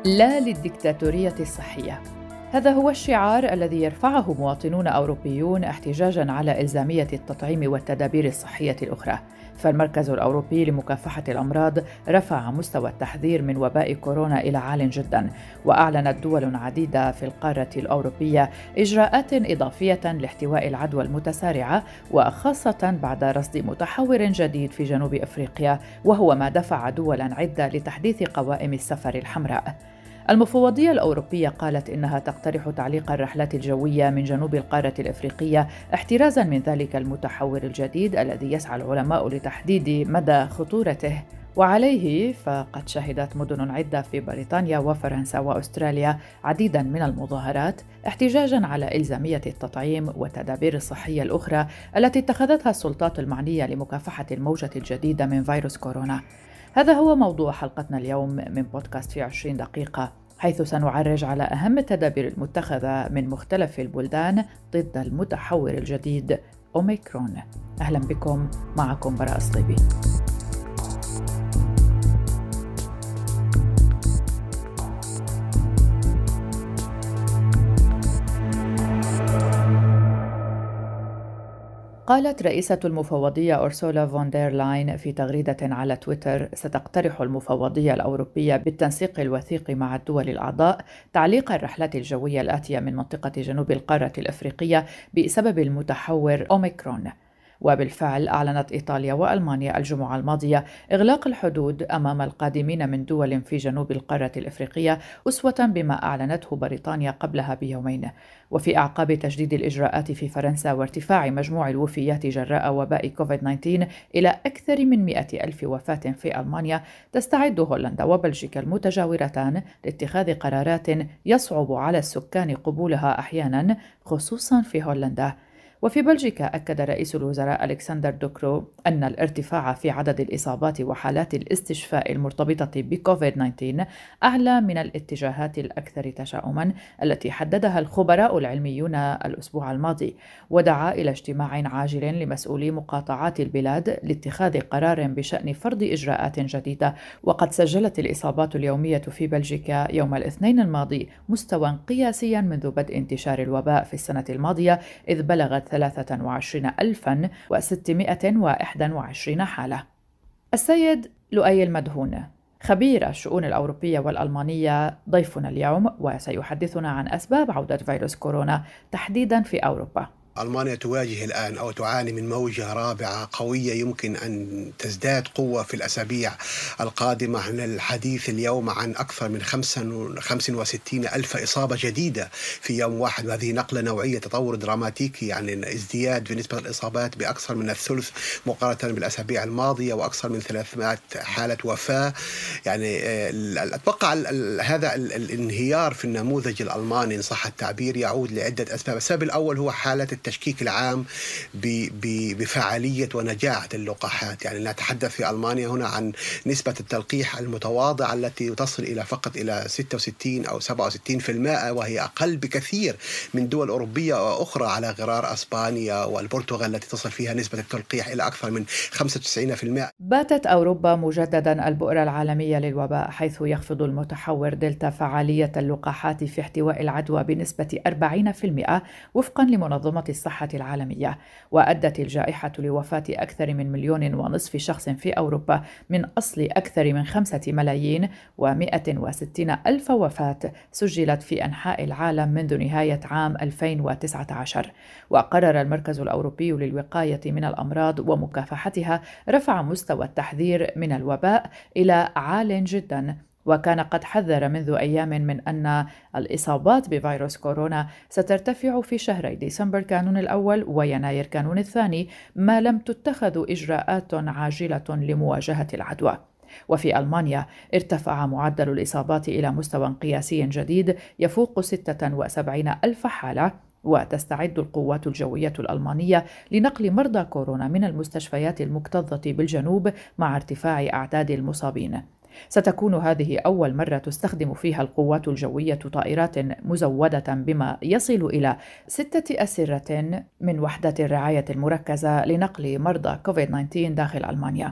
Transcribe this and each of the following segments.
لا للديكتاتورية الصحية. هذا هو الشعار الذي يرفعه مواطنون أوروبيون احتجاجاً على إلزامية التطعيم والتدابير الصحية الأخرى. فالمركز الأوروبي لمكافحة الأمراض رفع مستوى التحذير من وباء كورونا إلى عال جداً، وأعلنت دول عديدة في القارة الأوروبية إجراءات إضافية لاحتواء العدوى المتسارعة، وخاصة بعد رصد متحور جديد في جنوب أفريقيا، وهو ما دفع دولاً عدة لتحديث قوائم السفر الحمراء. المفوضية الأوروبية قالت إنها تقترح تعليق الرحلات الجوية من جنوب القارة الإفريقية احترازاً من ذلك المتحور الجديد الذي يسعى العلماء لتحديد مدى خطورته. وعليه فقد شهدت مدن عدة في بريطانيا وفرنسا وأستراليا عديداً من المظاهرات احتجاجاً على إلزامية التطعيم والتدابير الصحية الأخرى التي اتخذتها السلطات المعنية لمكافحة الموجة الجديدة من فيروس كورونا. هذا هو موضوع حلقتنا اليوم من بودكاست في 20 دقيقة، حيث سنعرج على أهم التدابير المتخذة من مختلف البلدان ضد المتحور الجديد أوميكرون. أهلا بكم، معكم براء صليبي. قالت رئيسة المفوضية أورسولا فون دير لاين في تغريدة على تويتر: ستقترح المفوضية الأوروبية بالتنسيق الوثيق مع الدول الأعضاء تعليق الرحلات الجوية الآتية من منطقة جنوب القارة الأفريقية بسبب المتحور أوميكرون. وبالفعل أعلنت إيطاليا وألمانيا الجمعة الماضية إغلاق الحدود أمام القادمين من دول في جنوب القارة الإفريقية، أسوة بما أعلنته بريطانيا قبلها بيومين. وفي أعقاب تجديد الإجراءات في فرنسا وارتفاع مجموع الوفيات جراء وباء كوفيد-19 إلى أكثر من 100,000 وفاة في ألمانيا، تستعد هولندا وبلجيكا المتجاورتان لاتخاذ قرارات يصعب على السكان قبولها أحيانا، خصوصا في هولندا. وفي بلجيكا أكد رئيس الوزراء ألكسندر دو كرو أن الارتفاع في عدد الإصابات وحالات الاستشفاء المرتبطة بكوفيد-19 أعلى من الاتجاهات الأكثر تشاؤماً التي حددها الخبراء العلميون الأسبوع الماضي، ودعا إلى اجتماع عاجل لمسؤولي مقاطعات البلاد لاتخاذ قرار بشأن فرض إجراءات جديدة. وقد سجلت الإصابات اليومية في بلجيكا يوم الاثنين الماضي مستوى قياسياً منذ بدء انتشار الوباء في السنة الماضية، إذ بلغت 23,621 حالة. السيد لؤي المدهون خبير الشؤون الأوروبية والألمانية ضيفنا اليوم، وسيحدثنا عن أسباب عودة فيروس كورونا تحديداً في أوروبا. ألمانيا تواجه الآن أو تعاني من موجة رابعة قوية يمكن أن تزداد قوة في الأسابيع القادمة. الحديث اليوم عن أكثر من 65 ألف إصابة جديدة في يوم واحد، وهذه نقلة نوعية، تطور دراماتيكي، يعني ازدياد في نسبة الإصابات بأكثر من الثلث مقارنة بالأسابيع الماضية، وأكثر من 300 حالة وفاة. يعني أتوقع هذا الانهيار في النموذج الألماني إن صح التعبير يعود لعدة أسباب. السبب الأول هو حالة التشكيك العام بفعالية ونجاعة اللقاحات. يعني نتحدث في ألمانيا هنا عن نسبة التلقيح المتواضعة التي تصل إلى فقط إلى 66 أو 67%، وهي أقل بكثير من دول أوروبية أخرى على غرار أسبانيا والبرتغال التي تصل فيها نسبة التلقيح إلى أكثر من 95%. باتت أوروبا مجددا البؤرة العالمية للوباء، حيث يخفض المتحور دلتا فعالية اللقاحات في احتواء العدوى بنسبة 40% وفقا لمنظمة الصحة العالمية. وأدت الجائحة لوفاة أكثر من 1.5 مليون شخص في أوروبا من أصل أكثر من 5,160,000 وفاة سجلت في أنحاء العالم منذ نهاية عام 2019. وقرر المركز الأوروبي للوقاية من الأمراض ومكافحتها رفع مستوى التحذير من الوباء إلى عال جداً، وكان قد حذر منذ أيام من أن الإصابات بفيروس كورونا سترتفع في شهري ديسمبر كانون الأول ويناير كانون الثاني ما لم تتخذ إجراءات عاجلة لمواجهة العدوى. وفي ألمانيا ارتفع معدل الإصابات إلى مستوى قياسي جديد يفوق 76,000 حالة، وتستعد القوات الجوية الألمانية لنقل مرضى كورونا من المستشفيات المكتظة بالجنوب مع ارتفاع أعداد المصابين. ستكون هذه أول مرة تستخدم فيها القوات الجوية طائرات مزودة بما يصل إلى 6 أسرة من وحدة الرعاية المركزة لنقل مرضى كوفيد-19 داخل ألمانيا.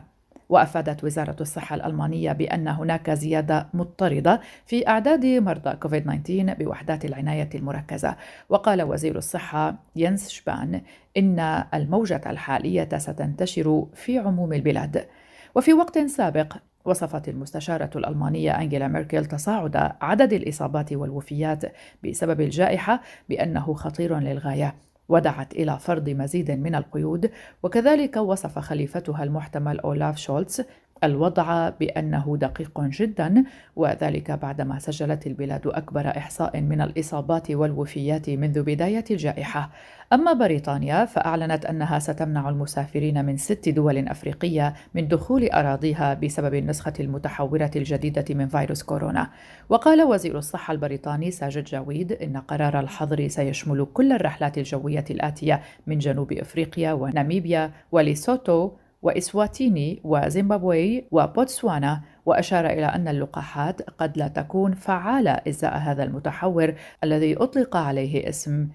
وأفادت وزارة الصحة الألمانية بأن هناك زيادة مضطردة في أعداد مرضى كوفيد-19 بوحدات العناية المركزة. وقال وزير الصحة ينس شبان إن الموجة الحالية ستنتشر في عموم البلاد. وفي وقت سابق وصفت المستشارة الألمانية أنجيلا ميركل تصاعد عدد الإصابات والوفيات بسبب الجائحة بأنه خطير للغاية، ودعت إلى فرض مزيد من القيود. وكذلك وصف خليفتها المحتمل أولاف شولتز الوضع بأنه دقيق جدا، وذلك بعدما سجلت البلاد أكبر إحصاء من الإصابات والوفيات منذ بداية الجائحة. أما بريطانيا فأعلنت أنها ستمنع المسافرين من 6 دول أفريقية من دخول أراضيها بسبب النسخة المتحورة الجديدة من فيروس كورونا. وقال وزير الصحة البريطاني ساجد جاويد إن قرار الحظر سيشمل كل الرحلات الجوية الآتية من جنوب أفريقيا وناميبيا وليسوتو وإسواتيني وزيمبابوي وبوتسوانا، وأشار إلى أن اللقاحات قد لا تكون فعالة إزاء هذا المتحور الذي أطلق عليه اسم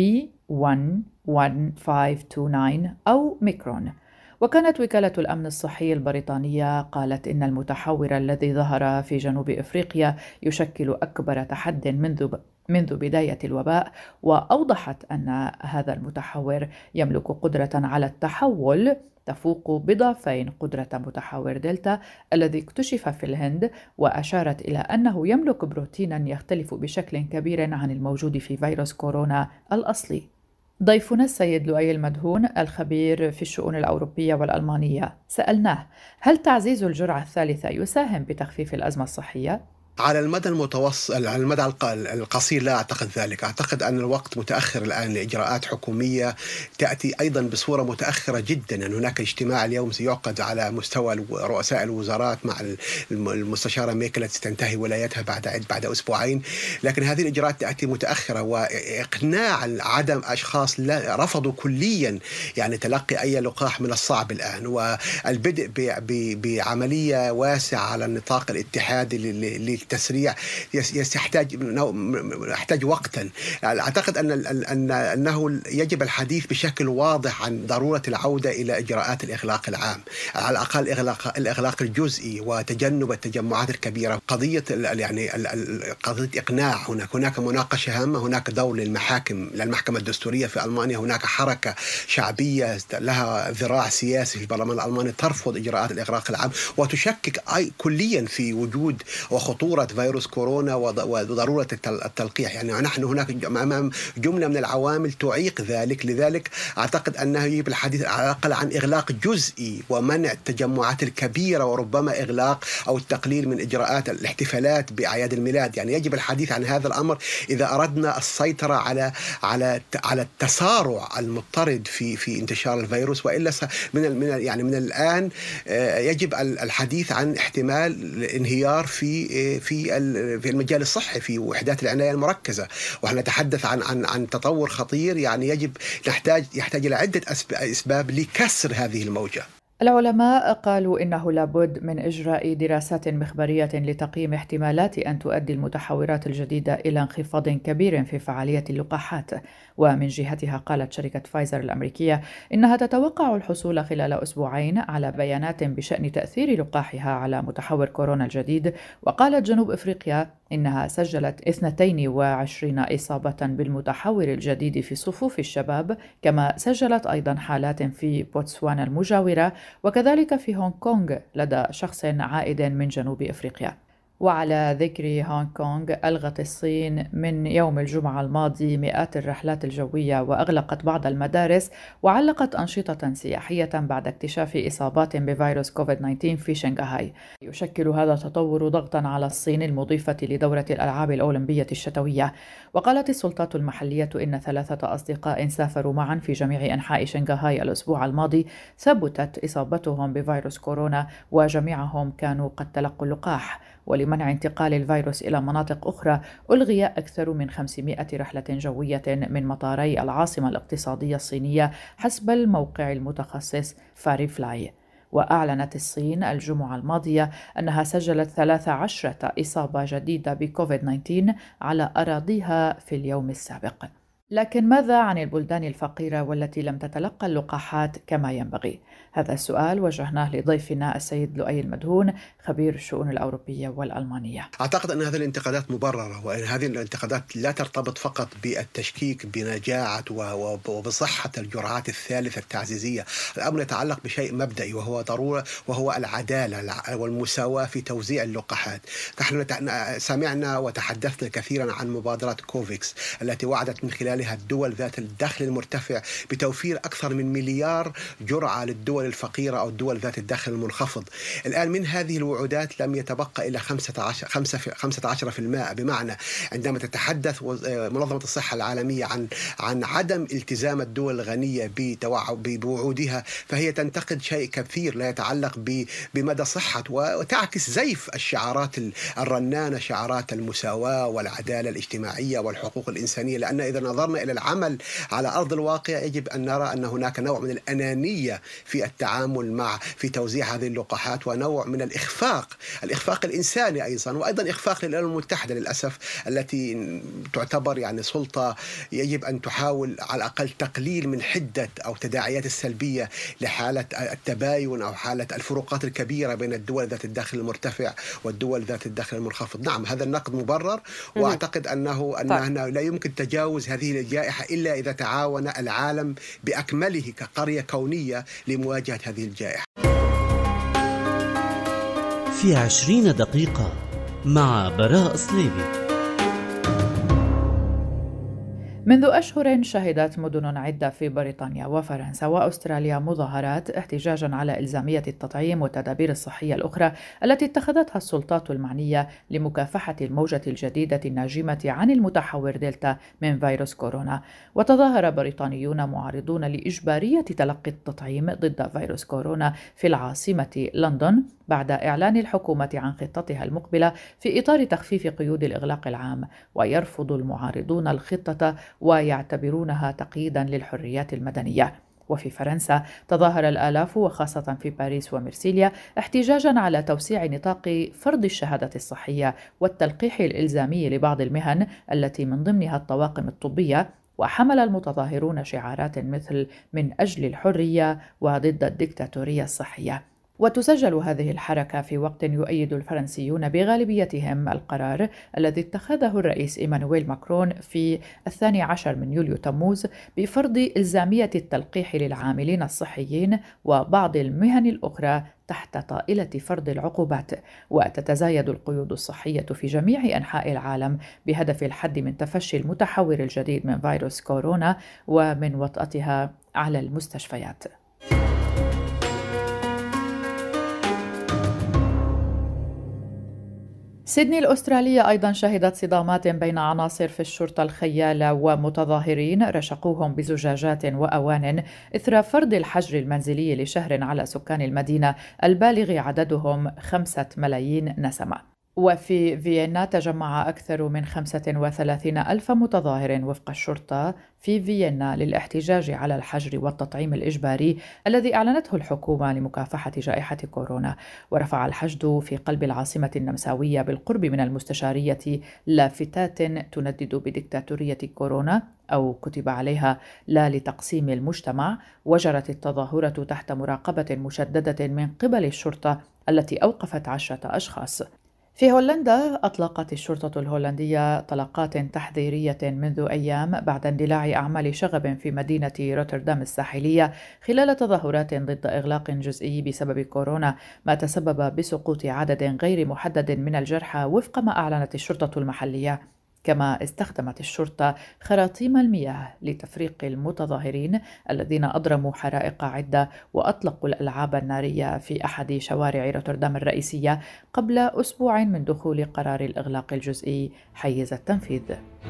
B11529 أو ميكرون. وكانت وكالة الأمن الصحي البريطانية قالت إن المتحور الذي ظهر في جنوب أفريقيا يشكل أكبر تحد منذ بداية الوباء، وأوضحت أن هذا المتحور يملك قدرة على التحول تفوق بضعفين قدرة متحور دلتا الذي اكتشف في الهند، وأشارت إلى أنه يملك بروتينا يختلف بشكل كبير عن الموجود في فيروس كورونا الأصلي. ضيفنا السيد لؤي المدهون الخبير في الشؤون الأوروبية والألمانية، سألناه: هل تعزيز الجرعة الثالثة يساهم بتخفيف الأزمة الصحية؟ على المدى المتوسط، على المدى القصير لا أعتقد ذلك. أعتقد أن الوقت متأخر الآن لإجراءات حكومية تأتي أيضا بصورة متأخرة جدا. أن هناك اجتماع اليوم سيعقد على مستوى رؤساء الوزارات مع المستشارة ميركل التي تنتهي ولايتها بعد أسبوعين، لكن هذه الإجراءات تأتي متأخرة، وإقناع عدم أشخاص رفضوا كليا يعني تلقي أي لقاح من الصعب الآن، والبدء بعمليه واسعة على النطاق الاتحادي التسريع يحتاج وقتا. أعتقد أنه يجب الحديث بشكل واضح عن ضرورة العودة إلى إجراءات الإغلاق العام، على الأقل الإغلاق الجزئي وتجنب التجمعات الكبيرة. قضية إقناع، هناك مناقشة هامة، هناك دور للمحكمة الدستورية في ألمانيا، هناك حركة شعبية لها ذراع سياسي في البرلمان الألماني ترفض إجراءات الإغلاق العام وتشكك كليا في وجود وخطورة فيروس كورونا وضرورة التلقيح. يعني نحن هناك أمام جملة من العوامل تعيق ذلك. لذلك أعتقد أنه يجب الحديث على الأقل عن إغلاق جزئي ومنع التجمعات الكبيرة، وربما إغلاق أو التقليل من إجراءات الاحتفالات بأعياد الميلاد. يعني يجب الحديث عن هذا الأمر إذا أردنا السيطرة على التسارع المضطرد في انتشار الفيروس. وإلا من الآن يجب الحديث عن احتمال انهيار في المجال الصحي في وحدات العناية المركزة، ونحن نتحدث عن تطور خطير. يعني يحتاج إلى عدة أسباب لكسر هذه الموجة. العلماء قالوا إنه لابد من إجراء دراسات مخبرية لتقييم احتمالات أن تؤدي المتحورات الجديدة إلى انخفاض كبير في فعالية اللقاحات. ومن جهتها قالت شركة فايزر الأمريكية إنها تتوقع الحصول خلال أسبوعين على بيانات بشأن تأثير لقاحها على متحور كورونا الجديد. وقالت جنوب أفريقيا إنها سجلت 22 إصابة بالمتحور الجديد في صفوف الشباب، كما سجلت أيضا حالات في بوتسوانا المجاورة، وكذلك في هونغ كونغ لدى شخص عائد من جنوب أفريقيا. وعلى ذكر هونغ كونغ، ألغت الصين من يوم الجمعة الماضي مئات الرحلات الجوية وأغلقت بعض المدارس وعلقت أنشطة سياحية بعد اكتشاف إصابات بفيروس كوفيد-19 في شنغهاي. يشكل هذا التطور ضغطا على الصين المضيفة لدورة الألعاب الأولمبية الشتوية. وقالت السلطات المحلية إن 3 أصدقاء سافروا معا في جميع أنحاء شنغهاي الأسبوع الماضي ثبتت إصابتهم بفيروس كورونا، وجميعهم كانوا قد تلقوا اللقاح. ولمنع انتقال الفيروس إلى مناطق أخرى ألغي أكثر من 500 رحلة جوية من مطاري العاصمة الاقتصادية الصينية حسب الموقع المتخصص فاري فلاي. وأعلنت الصين الجمعة الماضية أنها سجلت 13 إصابة جديدة بكوفيد-19 على أراضيها في اليوم السابق. لكن ماذا عن البلدان الفقيرة والتي لم تتلقى اللقاحات كما ينبغي؟ هذا السؤال وجهناه لضيفنا السيد لؤي المدهون خبير الشؤون الأوروبية والألمانية. أعتقد أن هذه الانتقادات مبررة، وأن هذه الانتقادات لا ترتبط فقط بالتشكيك بنجاعة وبصحة الجرعات الثالثة التعزيزية. الأمر يتعلق بشيء مبدئي وهو ضرورة، وهو العدالة والمساواة في توزيع اللقاحات. نحن سمعنا وتحدثنا كثيرا عن مبادرة كوفيكس التي وعدت من خلالها الدول ذات الدخل المرتفع بتوفير أكثر من مليار جرعة للدول الفقيرة أو الدول ذات الدخل المنخفض. الآن من هذه الوعودات لم يتبقى إلا 15%. بمعنى عندما تتحدث منظمة الصحة العالمية عن عدم التزام الدول الغنية بوعودها، فهي تنتقد شيء كثير لا يتعلق بمدى صحة، وتعكس زيف الشعارات الرنانة، شعارات المساواة والعدالة الاجتماعية والحقوق الإنسانية. لأن إذا نظرنا إلى العمل على أرض الواقع يجب أن نرى أن هناك نوع من الأنانية في التعامل في توزيع هذه اللقاحات، ونوع من الإخفاق الإنساني وأيضا إخفاق للأمم المتحدة للأسف، التي تعتبر سلطة يجب أن تحاول على الأقل تقليل من حدة أو تداعيات السلبية لحالة التباين أو حالة الفروقات الكبيرة بين الدول ذات الدخل المرتفع والدول ذات الدخل المنخفض. نعم، هذا النقد مبرر، وأعتقد أنه لا يمكن تجاوز هذه الجائحة إلا إذا تعاون العالم بأكمله كقرية كونية لمواجهة هذه الجائحة. في 20 دقيقة مع براء صليبي. منذ أشهر شهدت مدن عدة في بريطانيا وفرنسا وأستراليا مظاهرات احتجاجاً على إلزامية التطعيم والتدابير الصحية الأخرى التي اتخذتها السلطات المعنية لمكافحة الموجة الجديدة الناجمة عن المتحور دلتا من فيروس كورونا. وتظاهر بريطانيون معارضون لإجبارية تلقي التطعيم ضد فيروس كورونا في العاصمة لندن بعد إعلان الحكومة عن خطتها المقبلة في إطار تخفيف قيود الإغلاق العام. ويرفض المعارضون الخطة ويعتبرونها تقييداً للحريات المدنية. وفي فرنسا تظاهر الآلاف وخاصة في باريس ومرسيليا احتجاجاً على توسيع نطاق فرض الشهادة الصحية والتلقيح الإلزامي لبعض المهن التي من ضمنها الطواقم الطبية. وحمل المتظاهرون شعارات مثل من أجل الحرية وضد الدكتاتورية الصحية. وتسجل هذه الحركة في وقت يؤيد الفرنسيون بغالبيتهم القرار الذي اتخذه الرئيس إيمانويل ماكرون في 12 من يوليو تموز بفرض إلزامية التلقيح للعاملين الصحيين وبعض المهن الأخرى تحت طائلة فرض العقوبات. وتتزايد القيود الصحية في جميع أنحاء العالم بهدف الحد من تفشي المتحور الجديد من فيروس كورونا ومن وطأتها على المستشفيات. سيدني الأسترالية أيضا شهدت صدامات بين عناصر في الشرطة الخيالة ومتظاهرين رشقوهم بزجاجات وأوان إثر فرض الحجر المنزلي لشهر على سكان المدينة البالغ عددهم 5 ملايين نسمة. وفي فيينا تجمع أكثر من 35 ألف متظاهر وفق الشرطة في فيينا للاحتجاج على الحجر والتطعيم الإجباري الذي أعلنته الحكومة لمكافحة جائحة كورونا. ورفع الحشد في قلب العاصمة النمساوية بالقرب من المستشارية لافتات تندد بديكتاتورية كورونا أو كتب عليها لا لتقسيم المجتمع. وجرت التظاهرة تحت مراقبة مشددة من قبل الشرطة التي أوقفت 10 أشخاص. في هولندا أطلقت الشرطة الهولندية طلقات تحذيرية منذ أيام بعد اندلاع أعمال شغب في مدينة روتردام الساحلية خلال تظاهرات ضد إغلاق جزئي بسبب كورونا، ما تسبب بسقوط عدد غير محدد من الجرحى وفق ما أعلنت الشرطة المحلية. كما استخدمت الشرطة خراطيم المياه لتفريق المتظاهرين الذين أضرموا حرائق عدة وأطلقوا الألعاب النارية في أحد شوارع روتردام الرئيسية قبل أسبوع من دخول قرار الإغلاق الجزئي حيز التنفيذ.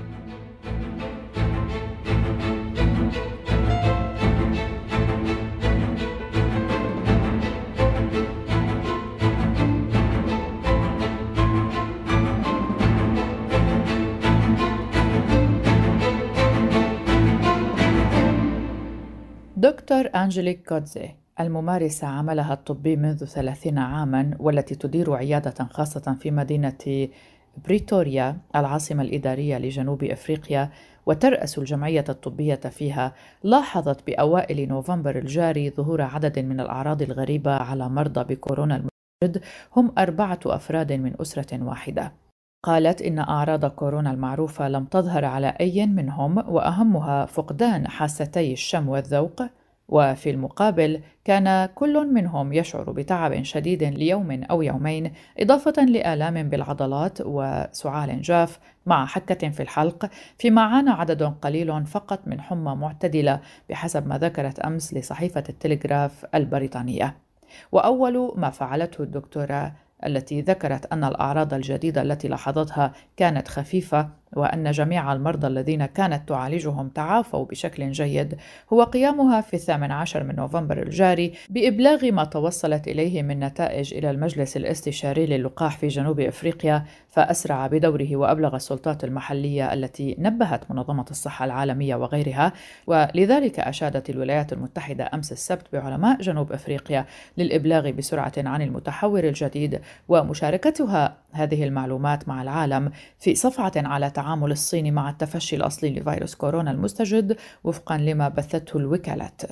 دكتور أنجليك كودزي الممارسة عملها الطبي منذ 30 عاماً والتي تدير عيادة خاصة في مدينة بريتوريا العاصمة الإدارية لجنوب أفريقيا، وترأس الجمعية الطبية فيها، لاحظت بأوائل نوفمبر الجاري ظهور عدد من الأعراض الغريبة على مرضى بكورونا المستجد هم 4 أفراد من أسرة واحدة. قالت إن أعراض كورونا المعروفة لم تظهر على أي منهم، وأهمها فقدان حاستي الشم والذوق، وفي المقابل كان كل منهم يشعر بتعب شديد ليوم أو يومين، إضافة لآلام بالعضلات وسعال جاف مع حكة في الحلق، فيما عانى عدد قليل فقط من حمى معتدلة بحسب ما ذكرت أمس لصحيفة التلغراف البريطانية. وأول ما فعلته الدكتورة التي ذكرت أن الأعراض الجديدة التي لاحظتها كانت خفيفة وأن جميع المرضى الذين كانت تعالجهم تعافوا بشكل جيد، هو قيامها في 18 من نوفمبر الجاري بإبلاغ ما توصلت إليه من نتائج إلى المجلس الاستشاري للقاح في جنوب أفريقيا، فأسرع بدوره وأبلغ السلطات المحلية التي نبهت منظمة الصحة العالمية وغيرها. ولذلك أشادت الولايات المتحدة أمس السبت بعلماء جنوب أفريقيا للإبلاغ بسرعة عن المتحور الجديد، ومشاركتها هذه المعلومات مع العالم في صفعة على تعامل الصين مع التفشي الأصلي لفيروس كورونا المستجد، وفقا لما بثته الوكالات.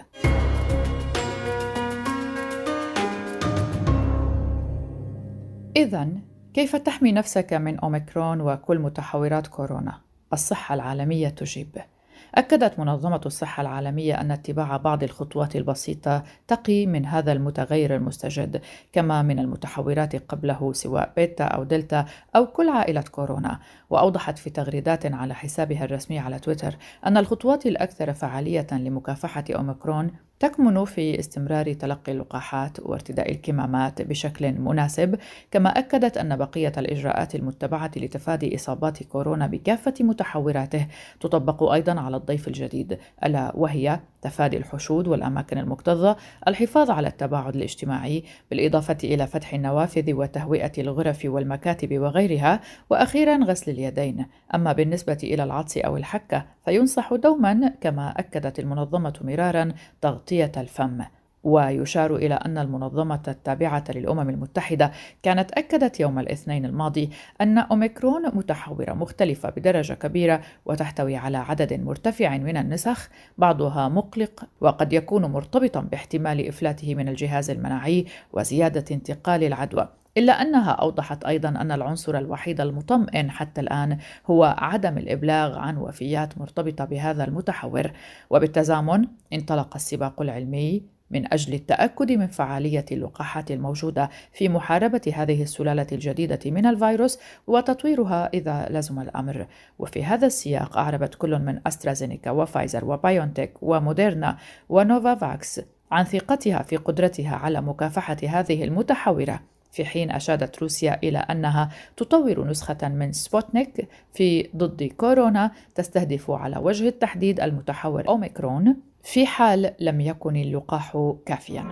إذن كيف تحمي نفسك من أوميكرون وكل متحورات كورونا؟ الصحة العالمية تجيب. أكدت منظمة الصحة العالمية أن اتباع بعض الخطوات البسيطة تقي من هذا المتغير المستجد، كما من المتحورات قبله سواء بيتا أو دلتا أو كل عائلة كورونا. وأوضحت في تغريدات على حسابها الرسمي على تويتر أن الخطوات الأكثر فعالية لمكافحة أوميكرون تكمن في استمرار تلقي اللقاحات وارتداء الكمامات بشكل مناسب، كما أكدت أن بقية الإجراءات المتبعة لتفادي إصابات كورونا بكافة متحوراته تطبق أيضا على الضيف الجديد، ألا وهي تفادي الحشود والأماكن المكتظة، الحفاظ على التباعد الاجتماعي، بالإضافة إلى فتح النوافذ وتهوئة الغرف والمكاتب وغيرها، وأخيرا غسل اليدين. أما بالنسبة إلى العطس أو الحكة فينصح دوما، كما أكدت المنظمة مرارا، تغطية الفم. ويشار إلى أن المنظمة التابعة للأمم المتحدة كانت أكدت يوم الاثنين الماضي أن أوميكرون متحورة مختلفة بدرجة كبيرة وتحتوي على عدد مرتفع من النسخ، بعضها مقلق وقد يكون مرتبطا باحتمال إفلاته من الجهاز المناعي وزيادة انتقال العدوى، إلا أنها أوضحت أيضا أن العنصر الوحيد المطمئن حتى الآن هو عدم الإبلاغ عن وفيات مرتبطة بهذا المتحور. وبالتزامن انطلق السباق العلمي من أجل التأكد من فعالية اللقاحات الموجودة في محاربة هذه السلالة الجديدة من الفيروس وتطويرها إذا لزم الأمر. وفي هذا السياق أعربت كل من أسترازينيكا وفايزر وبايونتك وموديرنا ونوفافاكس عن ثقتها في قدرتها على مكافحة هذه المتحورة، في حين أشادت روسيا إلى أنها تطور نسخة من سبوتنيك في ضد كورونا تستهدف على وجه التحديد المتحور أوميكرون في حال لم يكن اللقاح كافياً.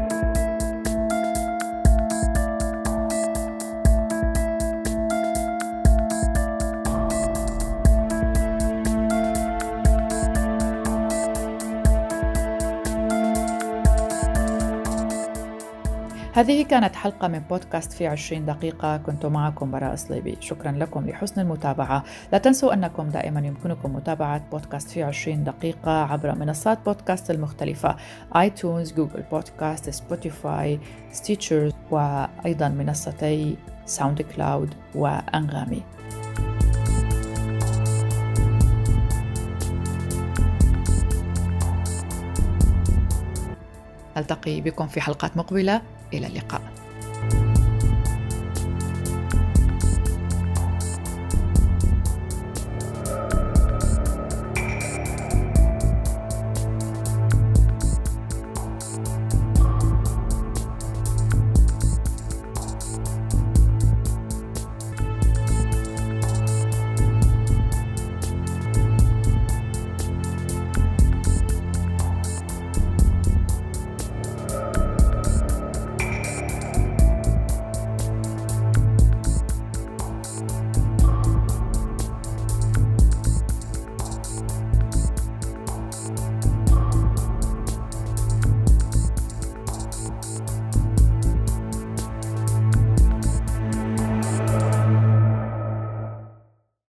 هذه كانت حلقة من بودكاست في 20 دقيقة، كنت معكم براء صليبي. شكرا لكم لحسن المتابعة. لا تنسوا أنكم دائما يمكنكم متابعة بودكاست في 20 دقيقة عبر منصات بودكاست المختلفة: آيتونز، جوجل بودكاست، سبوتيفاي، ستيتشر، وأيضا منصتي ساوند كلاود وأنغامي. ألتقي بكم في حلقات مقبلة. إلى اللقاء.